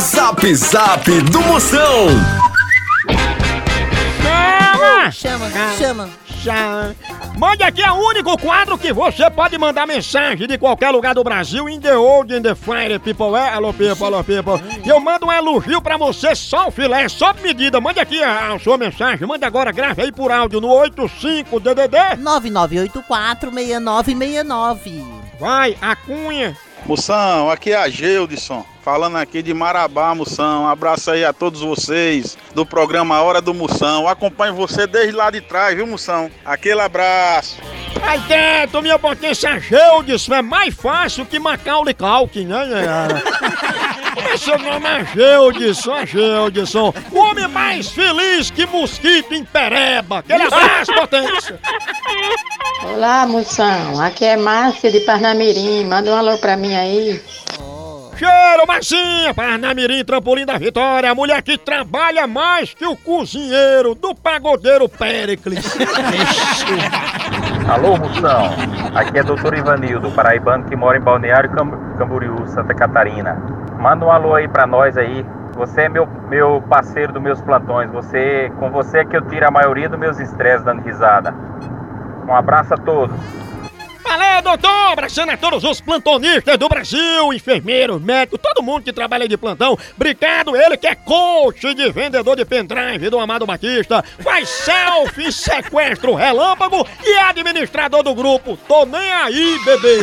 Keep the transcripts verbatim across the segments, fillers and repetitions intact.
Zap Zap do Moção. Chama, chama, chama. Mande aqui, é o único quadro que você pode mandar mensagem de qualquer lugar do Brasil. In the old, in the fire, people. É, alô, people, alô, people. E eu mando um elogio pra você, só o filé, sob medida. Mande aqui a, a sua mensagem. Mande agora, grave aí por áudio no oito cinco D D D nove nove oito quatro seis nove seis nove. Vai, a Cunha. Moção, aqui é a Geudson, falando aqui de Marabá, Moção. Um abraço aí a todos vocês do programa Hora do Moção. Acompanho você desde lá de trás, viu, Moção? Aquele abraço. Aí dentro, minha potência, Geudson, é mais fácil que Macaulay Culkin, né, galera? Seu nome é Geudson, é Geudson. O homem mais feliz que mosquito em pereba. Aquele abraço, potência. Olá, Moção. Aqui é Márcia de Parnamirim. Manda um alô pra mim aí. Cheiro, Marcinha, Parnamirim, Trampolim da Vitória. A mulher que trabalha mais que o cozinheiro do pagodeiro Péricles. Alô, Moção. Aqui é doutor Ivanildo, paraibano que mora em Balneário Camboriú, Santa Catarina. Manda um alô aí pra nós aí. Você é meu, meu parceiro dos meus plantões. Você, com você é que eu tiro a maioria dos meus estresses dando risada. Um abraço a todos. Valeu, doutor! Abraçando a todos os plantonistas do Brasil, enfermeiros, médicos, todo mundo que trabalha de plantão. Obrigado, ele que é coach de vendedor de pendrive do Amado Batista, faz selfie, sequestro relâmpago e é administrador do grupo. Tô nem aí, bebê!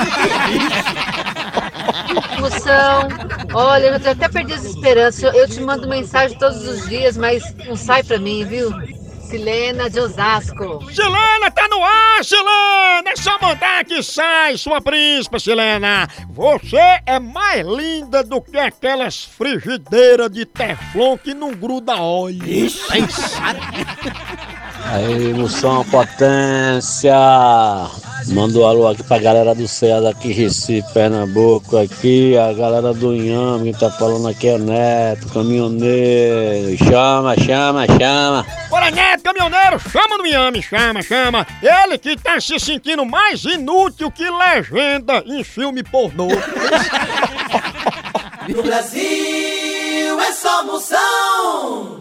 Moção, olha, eu já até perdi as esperanças. Eu, eu te mando mensagem todos os dias, mas não sai pra mim, viu? Silena de Osasco. Silena, tá no ar, Silena! É só mandar que sai, sua príncipa, Silena! Você é mais linda do que aquelas frigideiras de teflon que não gruda óleo. Aí, Moção, potência! Manda um alô aqui pra galera do Ceará, aqui Recife, Pernambuco, aqui a galera do Inhame, que tá falando aqui é Neto, caminhoneiro, chama, chama, chama. Bora, Neto, caminhoneiro, chama no Inhame, chama, chama. Ele que tá se sentindo mais inútil que legenda em filme pornô. No Brasil é só Moção.